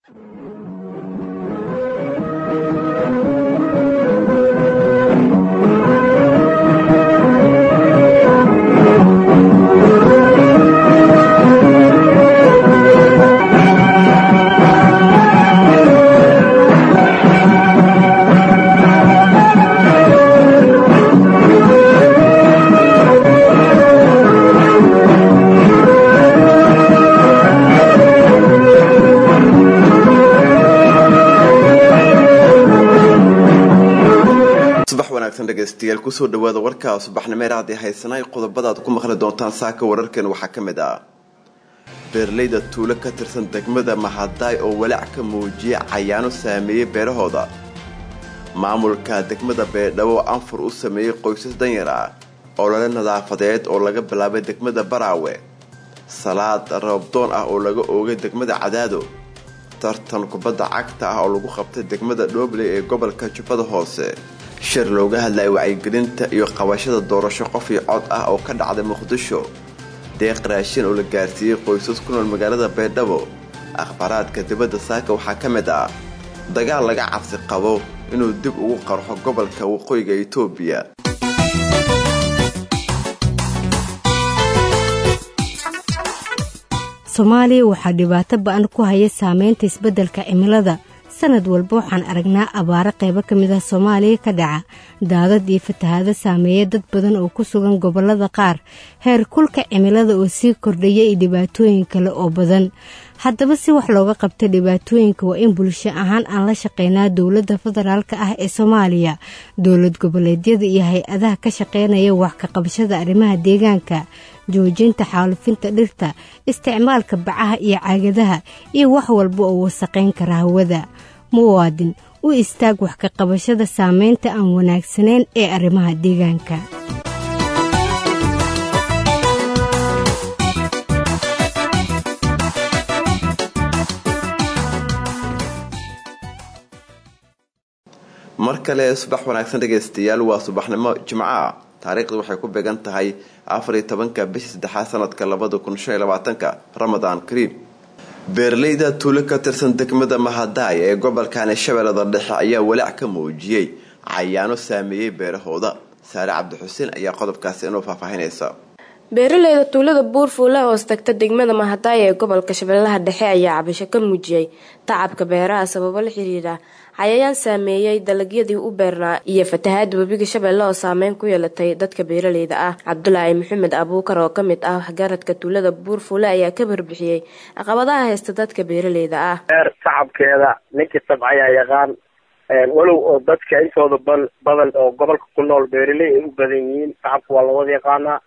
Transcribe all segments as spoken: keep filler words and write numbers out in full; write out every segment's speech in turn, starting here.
dhageystayaal ku soo dhawaada warka subaxnimo raadi haysanay qodobada aad ku maqli doontaan saaka wararkan waxa kamid ah beerleyda tuulo ka tirsan degmada Mahadaay oo walaac ka muujiyay cayaano saameeyay beerahooda maamulka degmada Beedhawo anfur u sameeyay qoysas danyar ah oo la nadaafadeed oo laga bilaabay degmada Baraawe salaad roobdoon ah oo laga oogay degmada Cadaado tartan kubadda cagta ah oo lagu qabtay degmada Dhoble ee gobolka Jubbada Hoose shir looga hadlay wacyigelinta iyo qabashada doorasho qof iyo cod ah oo ka dhacday Muqdisho deeq raashin oo la gaarsiiyay qoysas ku nool magaalada Beedhawo akhbaraadka dibadda saaka waxa kamid ah dagaal laga cabsi qabo inuu dib ugu qarxo gobolka waqooyiga Itoobiya Soomaaliya waxa dhibaato ba'an ku haya saameynta isbeddelka cimilada sanad walba waxaan aragnaa abaaro qaybo kamid ah Soomaaliya ka dhaca daadad iyo fatahaado saameeya dad badan oo ku sugan gobolada qaar heer kulka cimilada oo sii kordhaya iyo dhibaatooyin kale oo badan haddaba si wax looga qabto dhibaatooyinka waa in bulsho ahaan aan la shaqeynaa dawladda federaalka ah ee Soomaaliya dawlad goboleedyada iyo hay-adaha ka shaqeynaya wax ka qabashada arrimaha deegaanka joojinta xaalufinta dhirta isticmaalka bacaha iyo caagadaha iyo wax walba oo wasaqeyn kara hawada muwaadin u istaag wax ka qabashada saameynta aan wanaagsaneyn ee arrimaha deegaanka markale subax wanaagsan dhageystayaal waa subaxnimo jimcaha taariikhdu waxay ku beegan tahay afar iyo tobanka bisha saddexaad sanadka labada kun shan iyo labaatanka Ramadaan Kariim beerleyda tuulo ka tirsan degmada Mahadaay ee gobolka Shabeellada Dhexe ayaa walaac ka muujiyay cayaano saameeyay beerahooda Saare Cabdi Xuseen ayaa qodobkaas inoo faahfaahinaysa beerleyda tuulada Buurfuule oo tagta degmada Mahadaay ee gobolka Shabeellaha Dhexe ayaa cabasho ka muujiyay tacabka beeraha sababo la xiriira cayayaan saameeyay dalagyadii u beernaa iyo fatahaad webiga Shabeelle oo saameyn ku yeelatay dadka beeraleyda ah Cabdullaahi Maxamed Abuukar oo kamid ah waxgaradka tuulada Buurfuule ayaa ka barbixiyay caqabadaha haysta dadka beeraleyda ah beer tacabkeeda ninkii sabcaya yaqaan walow oo dadka intooda badan oo gobolka ku nool beeraley ay u badan yihiin tacabku waa la wada yaqaanaa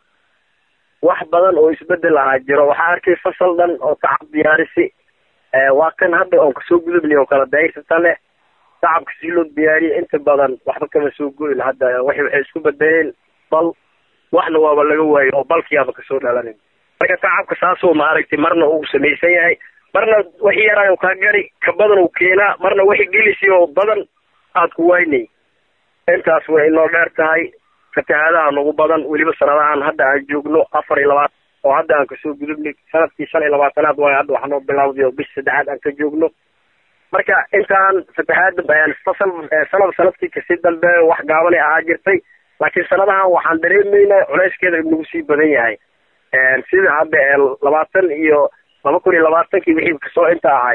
wax badan oo isbedel ah jiro waxa arkay fasal dhan oo tacab diyaarisi waa kan hadda oo ka soo gudubnay oo kala dayrsatane tacabka si loo diyaariyo inta badan waxba kama soo go'in hadda waxay waxay isku badayeen bal waxna waaba laga waayo oo balkiyaaba ka soo dhalanay marka tacabka saasoo ma aragtay marna uu sameeysan yahay marna wixii yaraayo ka gari ka badan uu keenaa marna wixii gelisiyo badan aad ku waynay intaas way inoo dheer tahay fatahaadaha nagu badan weliba sanadahan hadda aan joogno afar iyo labaatan oo hadda aan kasoo gudubnay sanadkii shan iyo labaatanaad waayo hadda waxaan noo bilowday oo bish saddexaad aan ka joogno marka intaan fatahaada bayaan fasal sanad sanadkii kasii dambe wax gaaban ay ahaa jirtay laakiin sanadahan waxaan dareemaynaa culeyskeeda inuu sii badan yahay sida hadda labaatan iyo laba kun iyo labaatankii wixii kasoo inta ahay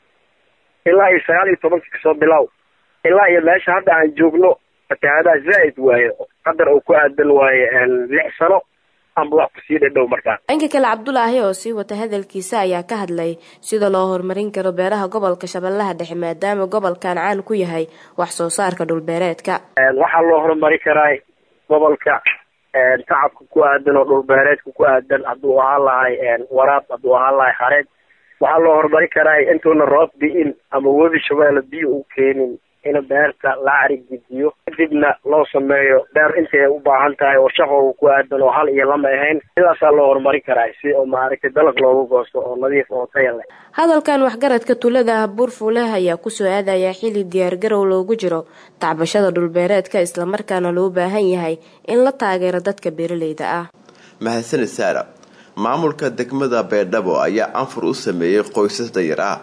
ilaa iyo sagaal iyo tobankii kasoo bilow ilaa iyo meesha hadda aan joogno fatahaadaha zaa'id waaye qadar oo ku aadan waaye lix sano amba wax kusii dhadhow markaa dhanka kale Cabdullaahi oo sii wata hadalkiisa ayaa ka hadlay sida loo horumarin karo beeraha gobolka Shabeellaha Dhexe maadaama gobolkan caan ku yahay wax soo saarka dhul beereedka waxaa loo horumari karaa gobolka tacabka ku aadan oo dhul beereedka ku aadan hadduu ahaan lahay waraab hadduu ahaan lahay xareed waxaa loo horumari karaa intuuna roob di'in ama webi Shabeelle biyo u keenin in beerta la arigiyo kadibna loo sameeyo beer intay u baahan tahay oo shaqo ku aadan oo hal iyo lama ahayn sidaas loo horumari karaa si oo maaragtay dalag loogu goosto oo nadiif oo tayo leh hadalkan waxgaradka tuulada Buurfuule ayaa ku soo aadaya xilli diyaar garow loogu jiro tacbashada dhul beereedka isla markaana loo baahan yahay in la taageero dadka beeraleyda ah mahadsan Saara maamulka degmada Beedhawo ayaa anfur u sameeyay qoysas danyar ah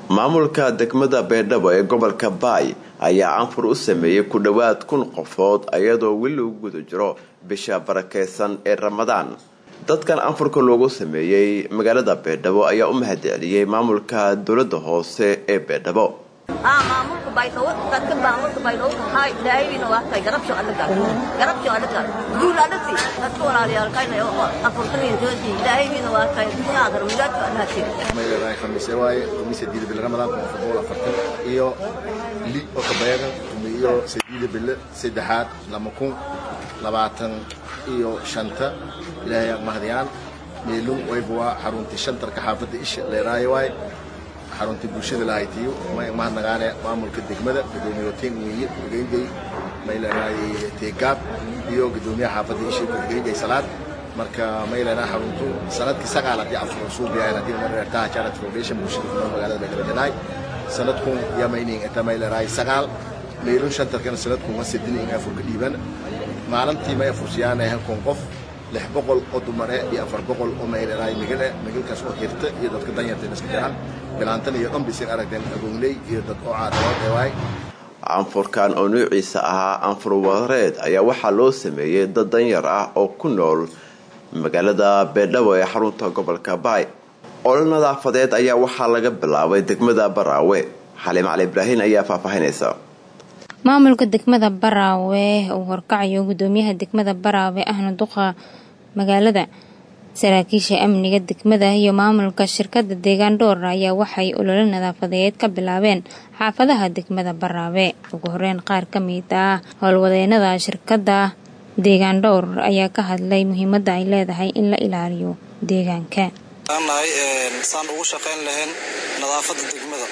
maamulka degmada Beedhabo ee gobolka Baay ayaa anfur u sameeyay ku dhawaad kun qofood iyadoo wili u guda jiro bisha barakeysan ee Ramadaan. dadkan anfurka loogu sameeyay magaalada Beedhabo ayaa u mahadceliyay maamulka dawladda hoose ee Beedhabo. ah maamulka Beedhabo dadka maamulka Beedhabo hay ilaahayna waa ka garabsho anaga garabsho anaga guuladati dadka walaalayaal kayna anfurka intoodi ilaahayna waa ka diyaar midad anaga meelaha khamiisay way khamiisay diida bil Ramadaan oo fool afartan iyo li oo ka bayaga iyo sideed bil saddexaad lama kun labaatan iyo shanta ilaahay mahadiyaan meelun way bua xarunti shantarka xaafada isha leeray way xarunti bulshada lahayti ma mahadnaqaane maamulka degmada gudoomiyaha iyo geeyay meelahay teegab iyo gudoomiyaha xaafada isha geeyay salaad marka meelaha xaruntu sanadkii sagaalaad iyo afar suubiyaana hadii marartaa charity foundation bulshada magaalada Beledweyne sanadkun yamaynin inta meelahay sagaal meelun shantarkan sanadkun waa sidin in afur ka dhiiban maalintii ma fursiyaanay halkon qof lix boqol oo dumare iyo afar boqol oo meelahay magaalada magaalkaas oo hirta iyo dadka danyarta iska jiraan bilaantan iyo dhan bisin aragteen agoonley iyo dad oo caadad way anfurkan oo nuuciisa ah anfur wareed ayaa waxa loo sameeyay dad danyar ah oo ku nool magaalada Beedhabo ee xarunta gobolka Baay. olol nadaafadeed ayaa waxa laga bilaabay degmada Baraawe. Xaliim Cali Ibraahin ayaa faahfaahinaysa. maamulka degmada Baraawe oo horkacayo gudoomiyaha degmada Baraawe ahna duqa magaalada saraakiisha amniga degmada iyo maamulka shirkadda deegaan door ayaa waxay olol nadaafadeed ka bilaabeen xaafadaha degmada Baraawe. ugu horeen qaar ka mid ah howlwadeenada shirkadda deegaan door ayaa ka hadlay muhiimadda ay leedahay in la ilaaliyo deegaanka. anahay ee saan ugu shaqeyn lahayn nadaafadda degmada.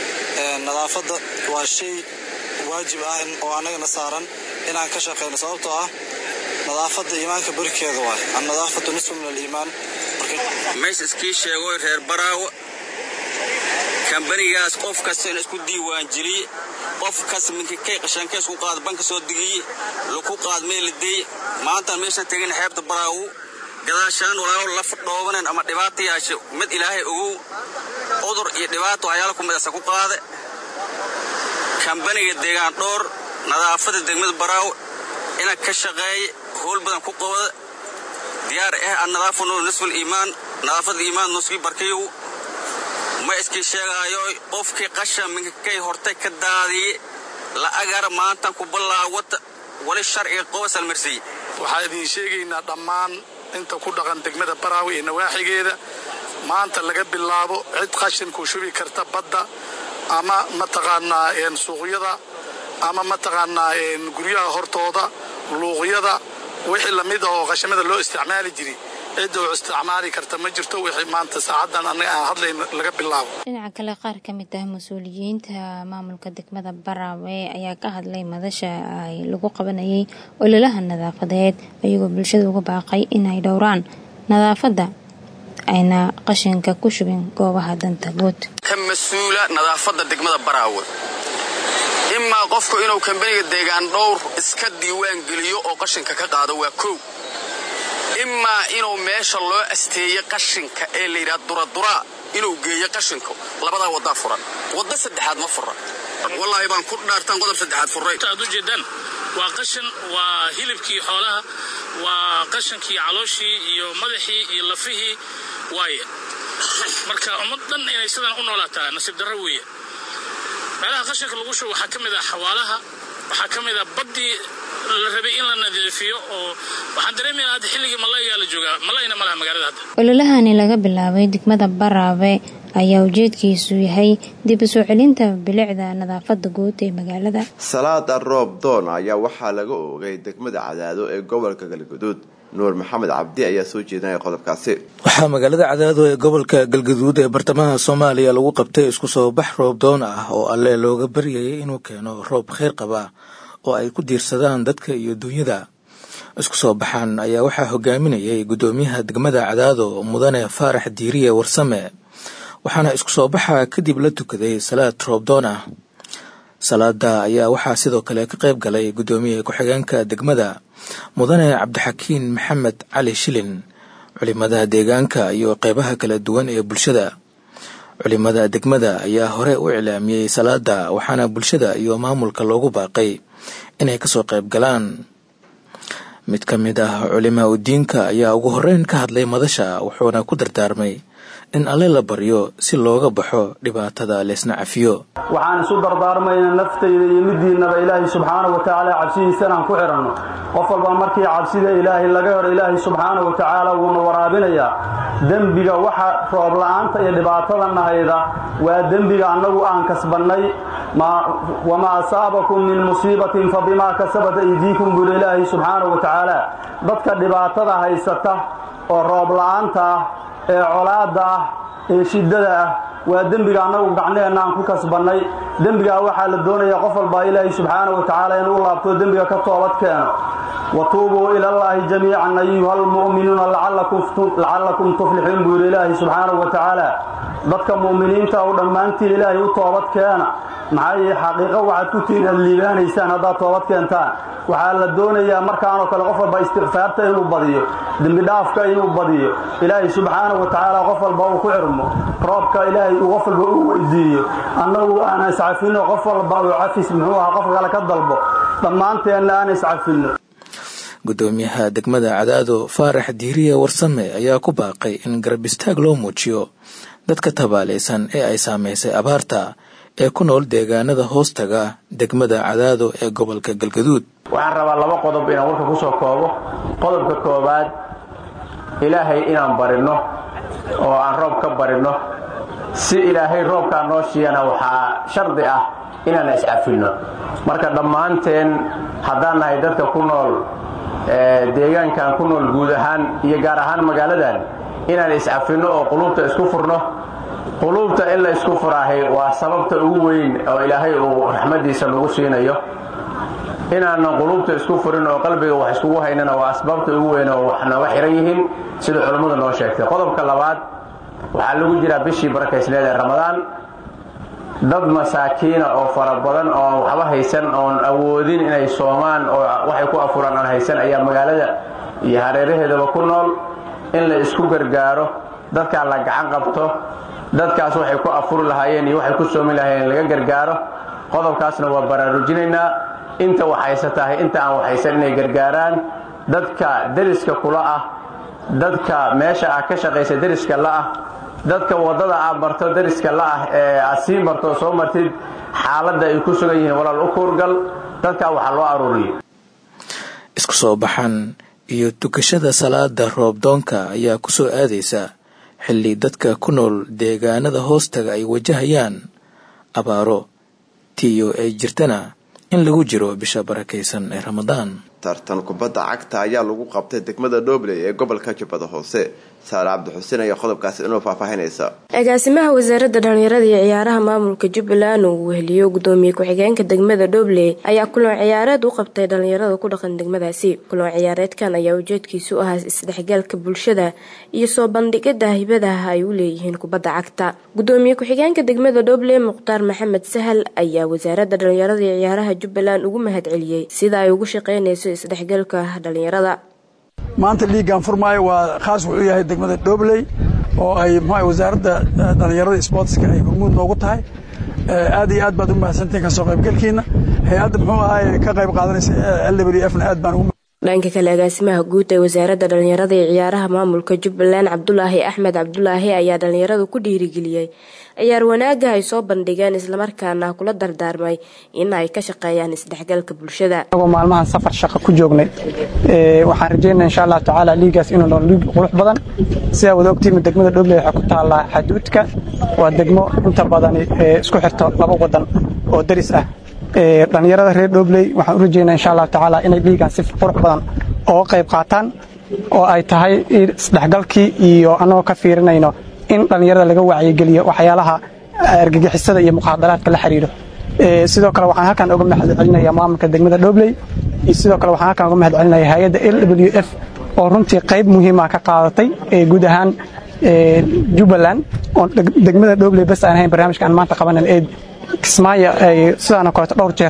ee nadaafadda waa shay waajib ah oo anaga saaran inaan ka shaqeyno sababtoo ah nadaafadda iimaanka barkeeda waa an nadaafatu nisfu min al-iimaan. mees iskii sheego reer Baraawe kambanigaas qof kasta isku diiwaan jiri qof kasta minka kay qashanka isku qaad banka soo digay lagu qaad meel day maanta meesha tagin xeebta Baraawe gadaashaan walaal la fadhooban ama dhibaato yaasho mid ilaahay ugu udur iyo dhibaato ayaal ku midasa ku qaade kambaniga deegaan door nadaafadda degmada Baraawe ina ka shaqeey howl badan ku qabada diyaar ah an nadaafadu nisful iimaan nadaafadda iimaan nusbi barkayo ma iski sheegayo qofkii qashan minka kay hortay ka daadiye la agar maanta ku bilaawada wali sharci qoysal marsi waxa idin sheegaynaa dhammaan inta ku dhaqan degmada Baraawe ee nawaaxigeeda maanta laga bilaabo cid qashin ku shubi karta badda ama mataqaanaa een suuqyada ama mataqaanaa een guryaha hortooda luuqyada wixii la mid ah oo qashamada loo isticmaali jiray cid oo isticmaali karta ma jirto wixii maanta saacadan anaga aan hadlayno laga bilaabo. dhinaca kale qaar ka mid ah mas'uuliyiinta maamulka degmada Baraawe ayaa ka hadlay madasha ay lagu qabanayay ololaha nadaafadeed ayagoo bulshada uga baaqay inay dhowraan nadaafadda ayna qashinka ku shubin goobaha danta guud. ka mas'uula nadaafadda degmada Baraawe imma qofku inuu kambaniga deegaan dhowr iska diiwaan geliyo oo qashinka ka qaado waa koow imma inuu meesha loo asteeyo qashinka ee la yiraahdo duradura inuu geeyo qashinka labada wada furan wada saddexaad ma furan wallahi baan ku dhaartan qodob saddexaad furay taadu jeedan waa qashin waa hilibkii xoolaha waa qashinkii calooshii iyo madaxii iyo lafihii waaye marka ummadan inay sidan u noolaataa nasiib darro weeye meelaha qashinka lagu shubo waxa kamid ah xawaalaha waxa kamid ah badii la rabay in la nadiifiyo oo waxaan dareemayaa hadda xilligii malayga la joogaa malayna malaha magaalada hadda. ololahani laga bilaabay degmada Baraawe ayaa ujeedkiisu yahay dib u soo celinta bilicda nadaafadda guud ee magaalada. salaada roob doon ayaa waxaa laga oogay degmada Cadaado ee gobolka Galgaduud. Nuur Maxamed Cabdi ayaa soo jeedinaya qodobkaasi. waxaa magaalada Cadaado ee gobolka Galgaduud ee bartamaha Soomaaliya lagu qabtay isku soo bax roob doon ah oo alle looga baryay inuu keeno roob khayr qaba oo ay ku diirsadaan dadka iyo dunyada. isku soo baxan ayaa waxaa hogaaminayay gudoomiyaha degmada Cadaado mudane Faarax Diiriye Warsame waxaana isku soo baxa kadib la tukaday salaad roob doon ah. salaada ayaa waxaa sidoo kale ka qayb galay gudoomiyaha ku-xigeenka degmada mudane Cabdixakiin Maxamed Cali Shilin culimada deegaanka iyo qaybaha kala duwan ee bulshada. culimada degmada ayaa hore u iclaamiyey salaada waxaana bulshada iyo maamulka loogu baaqay inay kasoo qayb galaan. mid ka mid ah culimaa u diinka ayaa ugu horeyn ka hadlay madasha wuxuuna ku dardaarmay in alle la baryo si looga baxo dhibaatada leesna cafiyo. waxaan isu dardaarmaynaa naftayda iyo midiinaba ilaahay subxaanahu wa tacaala cabsidiisa inaan ku xiranno. qof walba markii cabsida ilaahay laga hor ilaahay subxaanahu wa tacaala wuuna waraabinayaa. dembiga waxa roob la'aanta iyo dhibaatada nahayda waa dembiga annagu aan kasbannay. wamaa asaabakum min musiibatin fabimaa kasabat aydiikum buu ilaahay subxaanahu wa tacaala. dadka dhibaatada haysata oo roob la'aanta ah ee colaada ah ee shidada ah waa dembiga annagu gacnaheenna aan ku kasbannay. dembigaa waxaa la doonayaa qof walbaa ilaahay subxaanahu wa tacaala inuu laabto dembiga ka toobad keeno. watuubuu ila allaahi jamiican ayuha almu'minuuna lacallakum tuflixuun buu yidhi ilaahay subxaanahu wa tacaala. dadka mu'miniinta u dhammaantiin ilaahay u toobad keena. maxaa yeele xaqiiqo waxaad ku tihiin aad liibaanaysaan haddaad toobad keentaan. waxaa la doonayaa markaanoo kale qof walba istikfaarta inuu badiyo, dembidhaafka inuu badiyo, ilaahay subxaanahu wa tacaala qof walba uu ku xirmo, roobka ilaahay uu qof walba uu weydiiyo, annagu aan iscafinno qof walba uu cafis muxuu ahaa qof kale ka dalbo, dhammaanteenna aan iscafinno. gudoomiyaha degmada Cadaado Faarax Diiriye Warsame ayaa ku baaqay in garab istaag loo muujiyo dadka tabaalaysan ee ay saameysay abaarta ee ku nool deegaanada hoostaga degmada Cadaado ee gobolka Galgaduud. waxaan rabaa laba qodob inaan warka ku soo koobo. qodobka koobaad, ilaahay inaan barino oo aan roob ka barino. si ilaahay roobka noo siiyana waxaa shardi ah inaan iscafinno. marka dhammaanteen haddaan nahay dadka ku nool deegaankan ku nool guud ahaan iyo gaar ahaan magaaladan inaan iscafinno oo quluubta isku furno. quluubta in la isku furaahay waa sababta ugu weyn oo ilaahay uu raxmadiisa nagu siinayo. inaanan quluubta isku furin oo qalbiga wax iskugu haynana waa asbaabta ugu weyn oo wax nooga xiran yihiin sida culimmadu noo sheegtay. qodobka labaad, waxaa lagu jiraa bishii barakaysneed ee ramadaan. dad masaakiina oo fara badan oo waxba haysan oon awoodin inay soomaan oo waxay ku afuraan aan haysan ayaa magaalada iyo hareeraheedaba ku nool. in la isku gargaaro, dadkaa la gacan qabto, dadkaas waxay ku afuri lahaayeen iyo waxay ku soomi lahaayeen laga gargaaro. qodobkaasna waa baraarujinaynaa. inta wax haysatahay inta aan wax haysan inay gargaaraan. dadka deriska kula ah, dadka meesha ah ka shaqaysa deriska la ah, dadka wadada aad marto deriska la ah ee aad sii marto soo martid xaaladda ay ku sugan yihiin walaal u kuurgal. dadka waxaa loo aruuriyo. isku soo baxan iyo tukashada salaada roobdoonka ayaa ku soo aadaysa xilli dadka ku nool deegaanada hoostaga ay wajahayaan abaaro tiyo ay jirtana in lagu jiro bisha barakaysan ee Ramadaan. tartan kubadda cagta ayaa lagu qabtay degmada Doobley ee gobolka Jubbada Hoose. Saara Cabdi Xuseen ayaa qodobkaas inoo faahfaahinaysa. agaasimaha wasaaradda dhalinyarada iyo ciyaaraha maamulka Jubbaland uu weheliyo gudoomiye ku-xigeenka degmada Doobley ayaa kulan ciyaareed u qabtay dhalinyarada ku dhaqan degmadaasi. kulan ciyaareedkan ayaa ujeedkiisu ahaa isdhexgalka bulshada iyo soo bandhigida hibadaha ay u leeyihiin kubadda cagta. gudoomiye ku-xigeenka degmada Doobley Muqtaar Maxamed Sahal ayaa wasaaradda dhalinyarada iyo ciyaaraha Jubbaland ugu mahadceliyay sida ay ugu shaqeynayso isdhexgalka dhalinyarada. maanta liigan furmaayo waa khaas wuxuu yahay degmada Doobley oo ay maxay wasaaradda dhalinyarada sportska ay hormuud noogu tahay. aad iyo aad baad u mahadsantahay ka soo qaybgalkiina. hay'adda muxuu ahaay ka qayb qaadanaysa L W F na aad baan ugu dhanka kale agaasimaha guud ee wasaaradda dhalinyarada iyo ciyaaraha maamulka Jubbaland Cabdulaahi Axmed Cabdulaahi ayaa dhalinyarada ku dhiirigeliyay ciyaar wanaaga ay soo bandhigeen isla markaana kula dardaarmay in ay ka shaqeeyaan isdhexgalka bulshada. oo maalmahan safar shaqo ku joognay ee waxaan rajaynayaa insha Allah taala liigaas inuu noqdo liig qurux badan. sida wada ogtiin degmada Doobley waxa ku taala xuduudka waa degmo inta badan ee isku xirto laba wadan oo daris ah. ee dhalinyarada reer Doobley waxaan u rajaynayaa insha Allah taala inay liigaas si qurux badan oo qayb qaataan oo ay tahay isdhexgalkii iyo anoo ka fiirinayno in dhalinyarada laga wacyigeliyo waxyaalaha argagixisada iyo muqaadaraadka la xiriiro. ee sidoo kale waxaan halkan uga mahadcelinayaa maamulka degmada Doobley iyo sidoo kale waxaan halkan uga mahadcelinayaa hay'adda L W F oo runtii qayb muhiim ah ka qaadatay ee guud ahaan ee Jubbaland oo degmada Doobley bas aan ahayn barnaamijka aan maanta qabanay ee Kismaayo ay sidaan kale dhowr jeer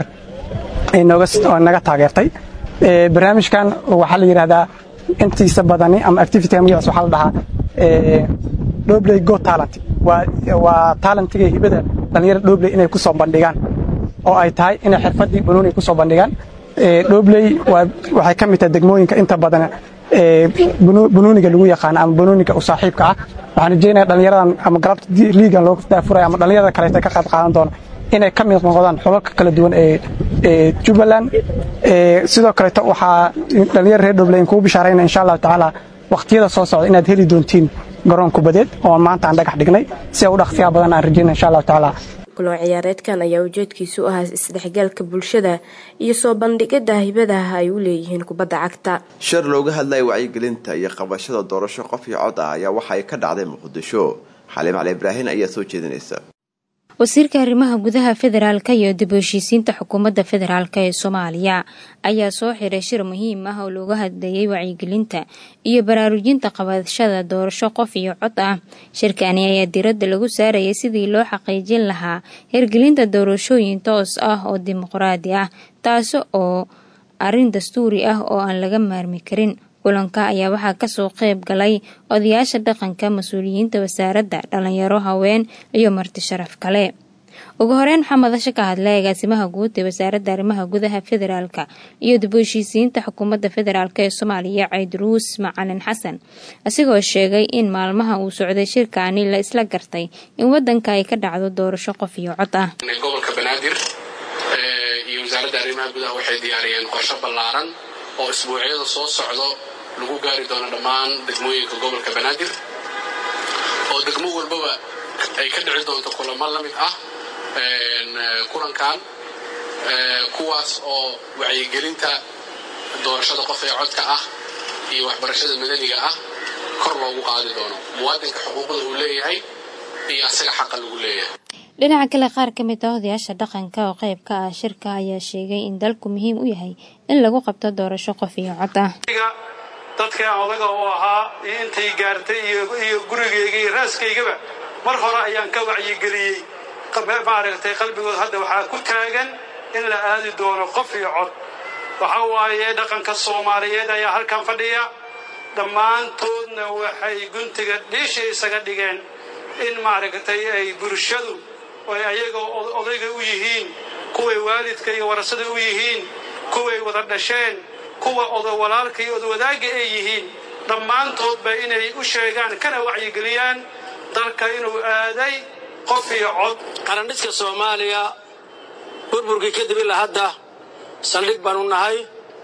ay nooga naga taageertay. ee barnaamijkan waxa la yiraahdaa intiisa badani ama activity magaciisa waxa la dhahaa ee Doobley Go Talent waa waa talentiga hibada dhalinyarada Dhobley inay ku soo bandhigaan oo ay tahay inay xirfadii banooni ku soo bandhigaan ee Dhobley waxay ka mid tahay degmooyinka inta badan ee banooniga lagu yaqaan ama banooniga u saaxiibka ah waxaan rajeynayaa dhalinyaradan ama galabta liigan loo daafuray ama dhalinyarada kale ay ka qayb qaadan doona inay ka mid noqdaan xulalka kala duwan ee ee Jubbaland ee sidoo kale waxa dhalinyarada reer Dhobley ku bishaarayna insha Allah taala waqtiyada soo socda inaad heli doontiin garoon kubadeed oo maanta aan dhagax dhignay si uu dhaqsiya badan aan rajeynayo insha Allah taala kulan ciyaareedkan ayaa ujeedkiisu ahaa isdhexgalka bulshada iyo soo bandhigida hibadaha ay u leeyihiin kubadda cagta. shir looga hadlay wacyigelinta iyo qabashada doorasho qof iyo cod ah ayaa waxa ay ka dhacday Muqdisho. Xaliim Cali Ibraahin ayaa soo jeedinaysa. wasiirka arrimaha gudaha federaalka iyo dib u heshiisiinta xukuumadda federaalka ee Soomaaliya ayaa soo xiray shir muhiim ah oo looga hadlayay wacyigelinta iyo baraarujinta qabashada doorasho qof iyo cod ah. Shirkani ayaa diiradda lagu saarayay sidii loo xaqiijin lahaa hirgelinta doorashooyin toos ah oo dimuqraadi ah, taas oo arrin dastuuri ah oo aan laga maarmi karin. kulanka ayaa waxaa ka soo qayb galay odayaasha dhaqanka, mas'uuliyiinta wasaaradda dhalinyaro, haween iyo marti sharaf kale. ugu horeyn waxaa madasha ka hadlay agaasimaha guud ee wasaaradda arrimaha gudaha federaalka iyo dib u heshiisiinta xukuumadda federaalka ee Soomaaliya Ciidruus Macalin Xasan, asigoo sheegay in maalmaha uu socday shirkaani la isla gartay in wadanka ay ka dhacdo doorasho qof iyo cod ah. gobolka Banaadir iyo wasaaradda arrimaha gudaha waxay diyaariyeen qorshe ballaaran oo isbuucyada soo socdo lagu gaari doono dhammaan degmooyinka gobolka Banaadir oo degmo walba ay ka dhici doonto kulamo la mid ah een kulankan ee kuwaas oo wacyigelinta doorashada qof ee codka ah iyo waxbarashada madaniga ah kor loogu qaadi doono muwaadinka xuquuqda uu leeyahay iyo asaga xaq lagu leeyahay. dhinaca kale qaar ka mid ah odayaasha dhaqanka oo qayb ka ah shirka ayaa sheegay in dalku muhiim u yahay in lagu qabto doorasho qof iyo cod ah. dadka odaga oo ahaa intay gaartay iyo gurigeyga iyo raaskaygaba mar hore ayaan ka wacyigeliyay qabay maaragtay qalbigooda hadda waxaa ku taagan in la aadi doono qof iyo cod. waxa waaye dhaqanka Soomaaliyeed ayaa halkan fadhiya dhammaantoodna waxay guntiga dhiisha isaga dhigeen in maaragtay ay bulshadu oo ayaga odayga u yihiin kuway waalidka iyo warasada u yihiin kuway wada dhasheen kuwa odo walaalka iyo odo wadaaga ay yihiin dhammaantood ba inay u sheegaan kana wacyigeliyaan dalka inuu aaday qof iyo cod. qarandhiska Soomaaliya burburkii kadib ilaa hadda saldhig baan u nahay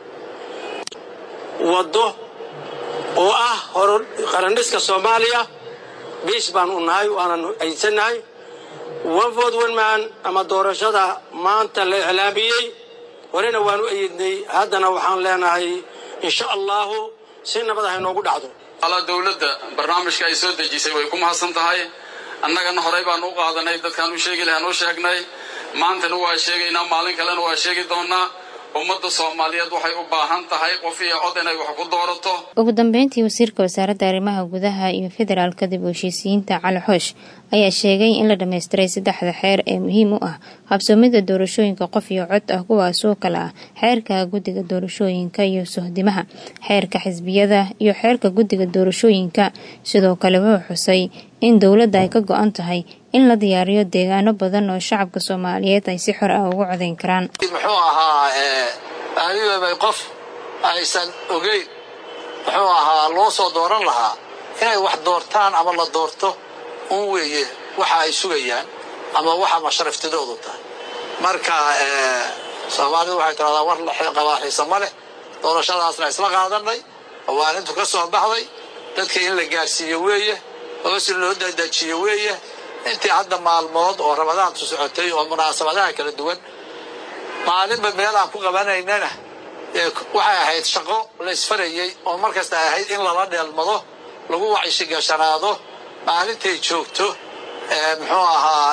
wado oo ah hor qarandhiska Soomaaliya biis baan u nahay waanan aysanahay one vote one man ama doorashada maanta la iclaamiyay warina waan u ayeednay haddana waxaan leenahay insha Allah si nabad ah inoogu dhacdo. ala dawladda barnaamijka ay soo dejisay way ku mahadsan tahay annagana horey baan u qaadanay dadkan u sheegi lahayn oo sheegnay maantana waa sheegaynaa maalin kalena waa sheegi doonaa ummadda Soomaaliyeed waxay u baahan tahay qof iyo cod inay wax ku doorato. ugu dambeyntii wasiirka wasaaradda arrimaha gudaha iyo federaalka dib u heshiisiinta Cali Xoosh ayaa sheegay in la dhameystiray saddexda xeer ee muhiim u ah habsoomida doorashooyinka qof iyo cod ah kuwaas oo kala ah xeerka guddiga doorashooyinka iyo sohdimaha, xeerka xisbiyada iyo xeerka guddiga doorashooyinka. sidoo kale wuxuu xusay in dawladda ay ka go'an tahay in la diyaariyo deegaano badan oo shacabka Soomaaliyeed ay si xor ah ugu codeyn karaan. muxuu ahaa ee aadiyada qof aysan ogeyn muxuu ahaa loo soo dooran lahaa inay wax doortaan ama la doorto oo weeye waxa ay sugayaan ama waxa masharafteedoodu tahay. marka ee Soomaalidu waxay tiraahdaa war la qabaaxaysan male doorashadaasna isla qaadanay oo intu ka soo baxday dadka in la gaarsiiyo weeye oo si loo dadajiyo weeye intii hadda maalmood oo Ramadaan soo socotay oo munaasabadaha kala duwan maalinba meel aan ku qabanaynana waxay ahayd shaqo la isfarayay oo markasta ahayd in lala dheelmado lagu wacyi gashanaado maalintay joogto ee muxuu ahaa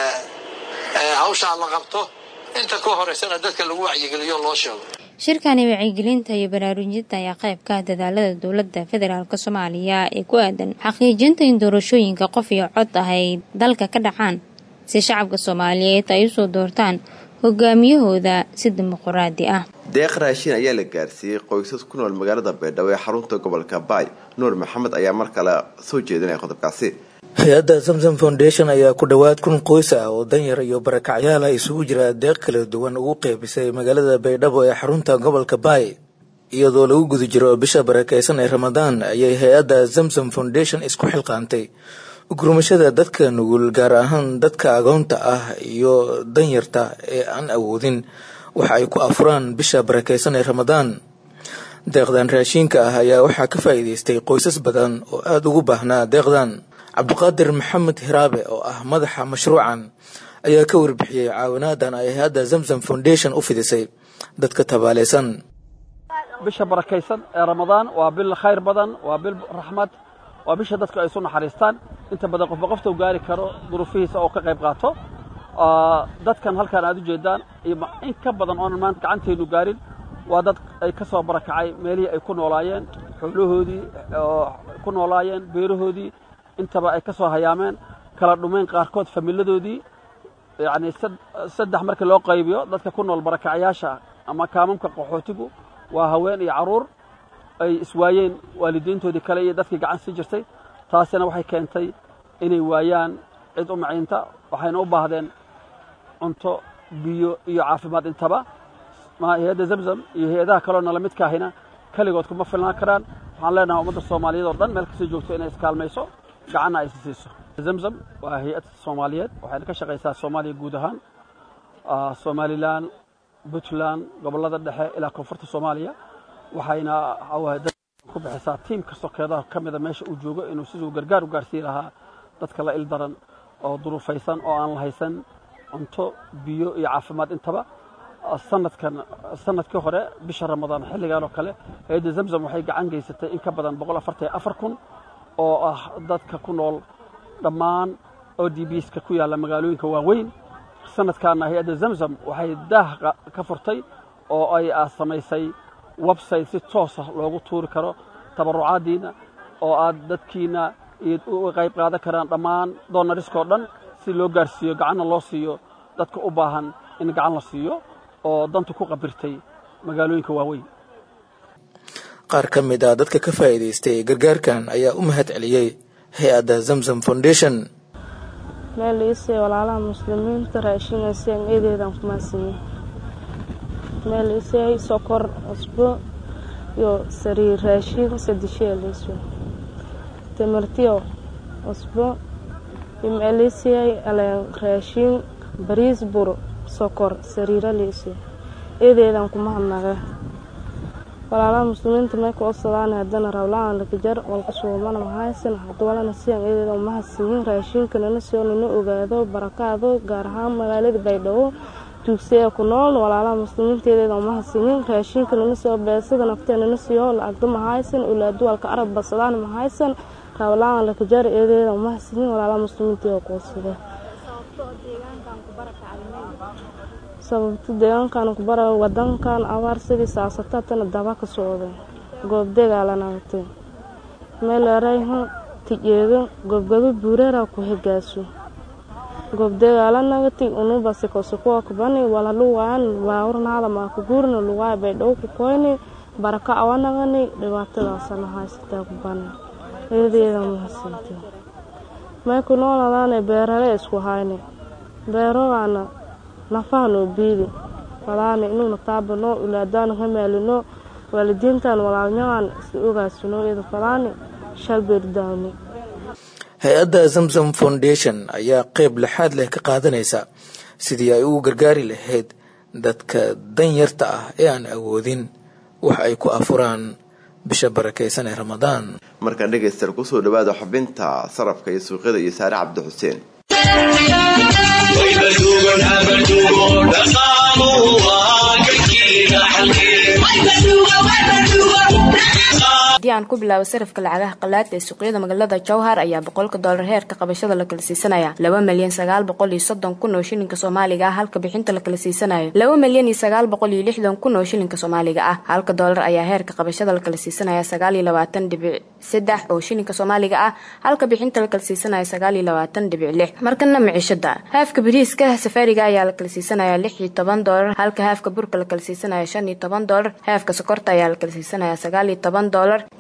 ee hawsha la qabto inta ka horeysana dadka lagu wacyigeliyo loo sheego. shirkani wacyigelinta iyo baraarujinta ayaa qayb ka ah dadaalada dawladda federaalka Soomaaliya ee ku aadan xaqiijinta in doorashooyinka qof iyo cod ah ay dalka ka dhacaan si shacabka Soomaaliyeed ay u soo doortaan hogaamiyahooda si dimuqraadi ah. deeq raashin ayaa la gaarsiiyay qoysas ku nool magaalada Beledweyne ee xarunta gobolka Baay. Nuur Maxamed ayaa mar kale soo jeedinaya qodobkaasi. hay-adda zamzam foundation ayaa ku dhowaad kun qoys ah oo danyar iyo barakacyaal ah isugu jira deeq kala duwan ugu qeybisay magaalada baydhabo ee xarunta gobolka baay iyadoo lagu guda jiro bisha barakeysan ee ramadaan ayay hay-adda zamzam foundation isku xilqaantay gurmashada dadka nugul gaar ahaan dadka agoonta ah iyo danyarta ee aan awoodin waxa ay ku afuraan bisha barakeysan ee ramadaan. deeqdan raashinka ah ayaa waxaa ka faa'iidaystay qoysas badan oo aada ugu baahnaa deeqdan. cabdiqaadir maxamed hiraabe oo ah madaxa mashruucan ayaa ka warbixiyey caawinaadan ay hay-adda zamzam foundation u fidisay dadka tabaaleysan. bisha barakaysan ee ramadaan waa bil khayr badan, waa bil raxmad, waa bisha dadku ay soo naxariistaan. inta badan qofba qofta u gaari karo duruufihiisa oo ka qayb qaato. dadkan halkaan aad u jeedaan iyo in ka badan oonan maanta gacanteenu gaarin waa dad ay ka soo barakacay meelihii ay ku noolaayeen, xoolahoodii ku noolaayeen, beerahoodii intaba ay ka soo hayaameen, kala dhumeen qaarkood familadoodii. yacni saddex markii loo qaybiyo dadka ku nool barakacayaasha ama kaamamka qaxootigu waa haween iyo caruur ay iswaayeen waalidiintoodii kale iyo dadkii gacan sii jirtay. taasina waxay keentay inay waayaan cid u maciinta, waxayna u baahdeen cunto, biyo iyo caafimaad intaba. hay-adda zamzam iyo hay-adaha kaloo nala midka ahina keligood kuma filnaan karaan. waxaan leenahay ummadda soomaaliyeed oo dhan meel kasta joogto inay iskaalmayso, gacanna ay siiso. zamzam waa hay-ad soomaaliyeed, waxayna ka shaqaysaa soomaaliya guud ahaan, somalilan, puntland, gobollada dhexe ilaa koonfurta soomaaliya. waxayna ku bixisaa tiim kastoo keedaha ka mida meesha uu joogo inuu siduu gargaar u gaarsiin lahaa dadka la ildaran oo duruufaysan oo aan la haysan cunto, biyo iyo caafimaad intaba. sanadkan sanadkii hore bisha ramadaan xilligan oo kale hay-adda zamzam waxay gacan geysatay in ka badan boqol afartan iyo afar kun oo ah dadka ku nool dhammaan o d bska ku yaalla magaalooyinka waaweyn. sanadkaana hay-adda zamzam waxay daah ka furtay oo ay samaysay website si toos ah loogu tuuri karo tabarucaadiina oo aad dadkiina uga qayb qaadan karaan dhammaan doonariskoo dhan si loo gaarsiiyo gacanna loo siiyo dadka u baahan in gacan la siiyo oo danta ku qabirtay magaalooyinka waaweyn. qaar ka mid ah dadka ka faa'iidaystay gargaarkan ayaa u mahad celiyey hay-adda zamzam foundation. meel isii walaalaha muslimiinta raashinaysan eedeedan kuma siiyey meel isii sokor, cusbo iyo sariir raashin saddex liiso tamartiyo cusbo meel isii ala raashin bariis, bur, sokor, sariir liiso eedeedan kuma hadnaga. walaalaha muslimiinta ma ku osadaan hadana rawlaan la kajar walka soomana ma haysan hadwalana siyan eedeedan ma haysan raashinkana soo nina ogaado barakaado gaar ahaan magaalada Baydhabo tuugsiga ku nool. walaalaha muslimiinta eedeedan ma haysan raashinkana soo beesada nafteena soo lacag ma haysan ulaadu walka arab basadaan ma haysan rawlaan la kajar eedeedan ma haysan walaalaha muslimiinta oo qoosada sababta deegaankan ku bara wadankan abaar sidii saasatana daba ka socday goob dagaalanaatay meel arayho tijeedo goobgadu buureera ku higaaso goob dagaalanaatay unu basi ko soo ku bani wala luwaan waawrnaada ma ku guurna luwaa Baydhabo ku koyni baraka awanagani dhibaatadaas la haystaa ku bani eedeeda ma haysatay ma ku noolaadaan beerale isku hayni beerawana nafaan oo biidi walaana inuu taabano ulaadaan hameelino waalidiintan walaalnaan si ogaasino iyada falaani shalbeerdaani. hay-adda zamzam foundation ayaa qayb laxaad leh ka qaadanaysa sidii ay ugu gargaari lahayd dadka danyarta ah ee aan awoodin wax ay ku afuraan bisha barakeysan ee ramadaan. markaan dhegeystayaal kusoo dhawaada xubinta sarafka iyo suuqyada iyo saare cabdi xuseen. haddii aan ku bilaabo sarafka lacagaha qalaad ee suuqyada magaalada Jowhar ayaa boqolka dollar heerka qabashada la kala siisanaya laba milyan sagaal boqol iyo soddon kun oo shilinka Soomaaliga ah halka bixinta la kala siisanayo laba milyan sagaal boqol iyo lixdan kun oo shilinka Soomaaliga ah halka dollar ayaa heerka qabashada la kala siisanaya sagaal iyo labaatan dhibic saddex oo shilinka Soomaaliga ah halka bixinta la kala siisanaya sagaal iyo labaatan dhibic lix. markana maciishada haafka bariiska safariga ayaa la kala siisanaya lix iyo toban dollar halka haafka burka la kala siisanaya shan iyo toban dollar haafka sokorta ayaa la kala siisanaya sagaal iyo toban dollar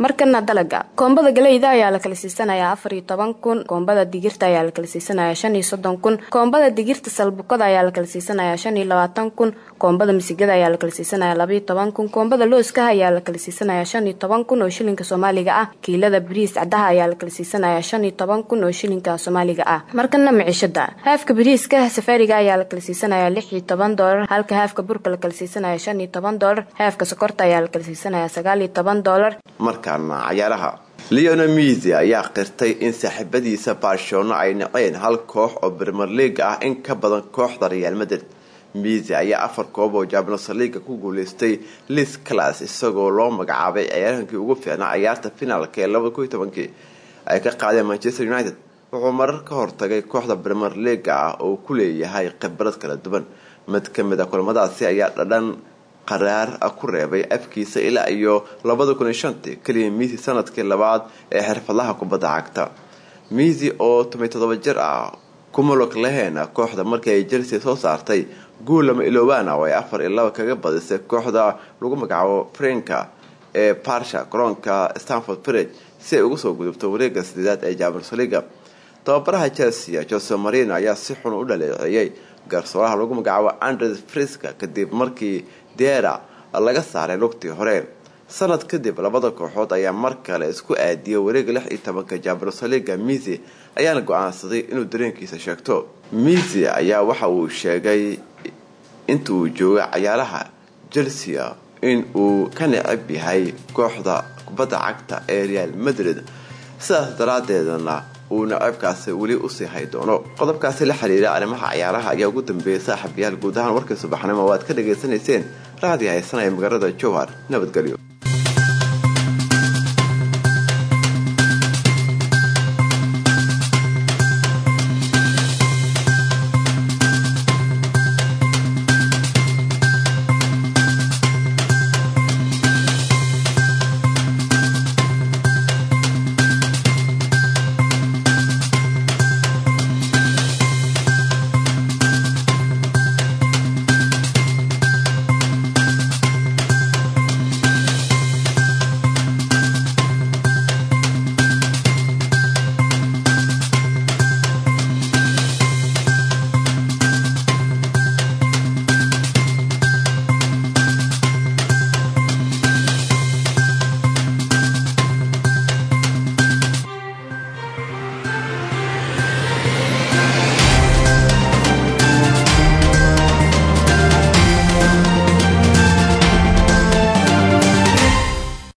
markana dalaga koombada galeyda ayaa la kala siisanayaa afar iyo toban kun, koombada digirta ayaa la kala siisanayaa shan iyo soddon kun, koombada digirta salbukada ayaa la kala siisanayaa shan iyo labaatan kun, koombada misigada ayaa la kala siisanayaa laba iyo toban kun, koombada looska ayaa la kala siisanayaa shan iyo toban kun oo shilinka Soomaaliga ah, kiilada bariis cadaha ayaa la kala siisanayaa shan iyo toban kun oo shilinka Soomaaliga ah. markana maciishada haafka bariiska safaariga ayaa la kala siisanayaa lix iyo toban doolar, halka haafka burka la kala siisanayaa shan iyo toban doolar, haafka sokorta ayaa la kala siisanayaa sagaal iyo toban doolar. markaana ciyaaraha Lionel Messi ayaa qirtay in saaxiibadiisa Barcelona ay naceen hal koox oo Premier League ah in ka badan kooxda Real Madrid. Messi ayaa afar koob oo Champions League ku guuleystay Liz Class isagoo loo magacaabay ciyaarankii ugu fiicnaa ciyaarta finaalka ee laba kun iyo toban ay ka qaadeen Manchester United. wuxuu marar ka hortagay kooxda Premier League ah oo ku leeyahay khibrad kala duwan. mid ka mid ah kulamadaasi ayaa dhadhan qaraar ku reebay afkiisa ilaa iyo laba kun iyo shan kaliya Messi sanadkii labaad ee xirfadaha kubadda cagta. Messi oo toban iyo toddoba jir ah kuma lug lahayn kooxda markii ay Chelsea soo saartay gool lama iloobaan oo ay afar iyo laba kaga badisay kooxda lagu magacaabo Frenka ee Parsha garoonka Stamford Bridge si ay ugu soo gudubto wareegga sideedaad ee Champions League. tababaraha Chelsea Jose Mourinho ayaa si xun u dhaleeceeyay garsooraha lagu magacaabo Andres Fresca kadib markii Diarra laga saaray lugtii hore. sanad kadib labada kooxood ayaa mar kale isku aadiyay wareegga lix iyo toban ka Champions League. Messi ayaa go'aansaday inuu dareenkiisa sheegto. Messi ayaa waxa uu sheegay intuu joogay ciyaaraha Chelsea in uu ka neceb yahay kooxda kubadda cagta ee Real Madrid, sidaas daraadeedna uu naceebkaasi weli u sii hay doono. qodobkaasi la xiriira arrimaha ciyaaraha ayaa ugu dambeeyay saaxiibayaal guud ahaan warkii subaxnimo waad ka dhageysanayseen raadiyo haysanaya magaalada Jowhar. nabadgelyo.